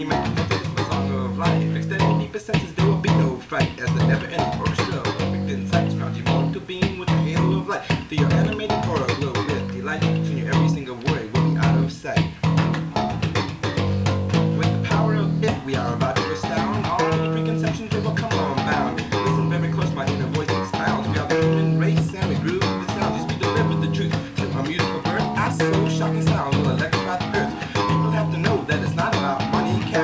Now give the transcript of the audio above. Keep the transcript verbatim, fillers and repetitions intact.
You might consider this my song of life. Extending deeper senses, there will be no fight. As the never-ending orchestra of perfect insights surrounds you, to being with the halo of light. Through your animated portal glow.